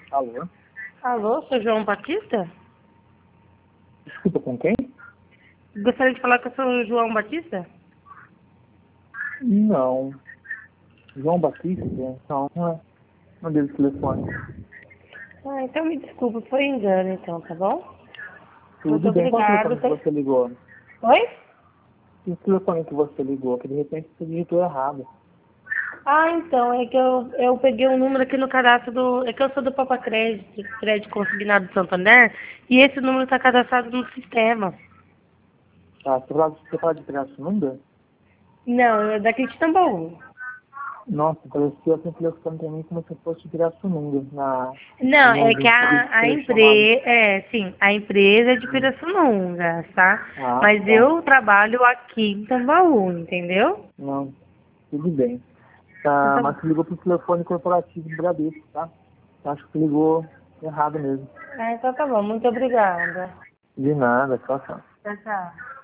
Alô? Alô, sou João Batista? Desculpa, com quem? Gostaria de falar que eu sou o João Batista? Não. João Batista? Não, não deu esse telefone. Ah, então me desculpa, foi engano então, tá bom? Muito Tudo bem, qual obrigada. telefone que você ligou? Oi? Que telefone que você ligou? Que de repente você digitou errado. Ah, então, é que eu peguei um número aqui no cadastro do... É que eu sou do Papa Crédito Consignado do Santander, e esse número está cadastrado no sistema. Ah, você fala de Pirassununga? Não, é daqui de Tambaú. Nossa, parecia assim telefone pra mim como se fosse de Pirassununga. Não, No é que a chamado. empresa, sim, a empresa é de Pirassununga, tá? Ah, Mas tá. eu trabalho aqui em Tambaú, entendeu? Não, tudo bem. Então Tá, tá mas bom. você ligou pro telefone corporativo do Bradesco, tá? Acho que você ligou errado mesmo. Ah, então tá bom, muito obrigada. De nada, tchau, tchau. Tchau, tchau.